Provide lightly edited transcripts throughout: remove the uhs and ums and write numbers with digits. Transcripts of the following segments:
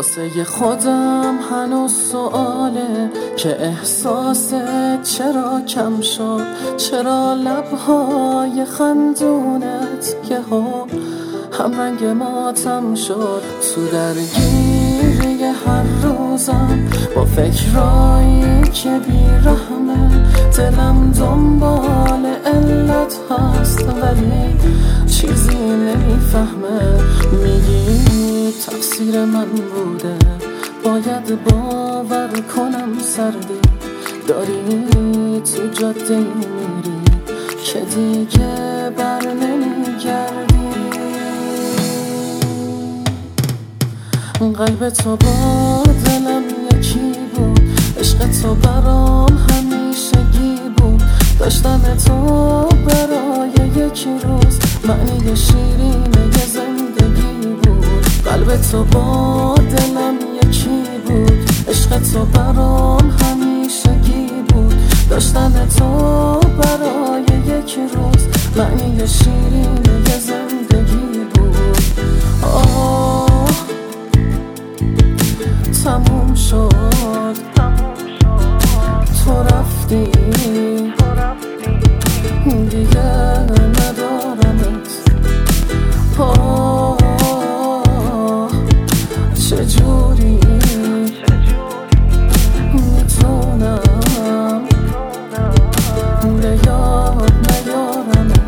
واسه خودم هنوز سواله که احساست چرا کم شد، چرا لبهای خندونت یهو هم رنگ ماتم شد. تو درگیری هر روزم با فکرایی که بیرحمه، دلم دنبال علت هست ولی چیزی نمیفهمه. میگی تقصیر من بوده، باید باور کنم سردی داری تو جاده میری که دیگه بر نمیگردی. قلب تو با دلم یکی بود، عشق تو برام همیشگی بود، داشتن تو برای یک روز معنی شیرین زندگی بود. قلب تو با دلم یکی بود، عشق تو برام همیشگی بود، داشتن تو برای یک روز معنی شیرین زندگی بود. تموم شد تو رفتی دیگه ندارمت. چجوری میتونم به یاد نیارمت.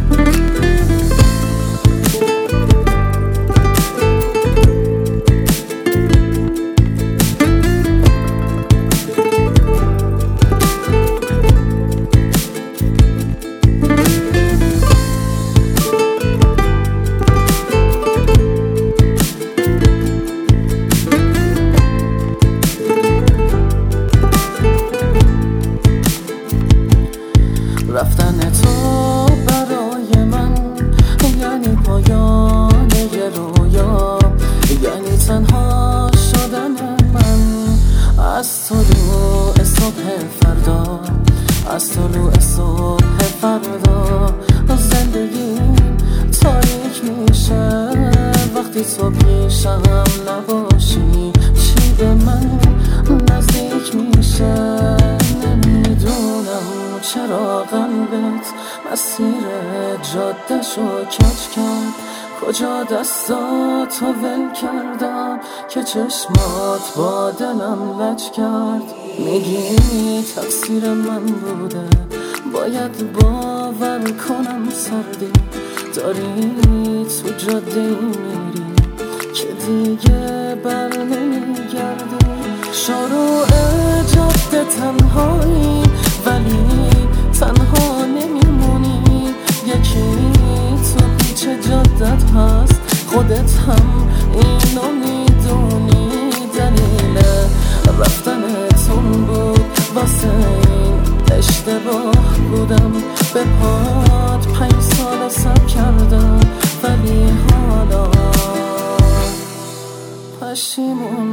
رفتن تو برای من یعنی پایان یه رویا، یعنی تنها شدن من از طلوع صبح فردا، از طلوع صبح فردا. زندگیم تاریک میشه وقتی تو پیشم نباشی، چی به من نزدیک میشه نمیدونم چرا قلبت مسیر جاده‌شو کج کرد. کجا دستاتو ول کردم که چشمات با دلم لج کرد. میگی تقصیر من بوده، باید باور کنم سردی داری تو جاده میری که دیگه بر نمیگردی. شروع جاده تنهایی ولی تنها نمیمونی، یکی تو پیچ جادت هست، خودت هم اینو میدونی. دلیل رفتنتون بود واسه این اشتباه بودم، به پات 5 سال صبر کردم ولی حالا پشیمون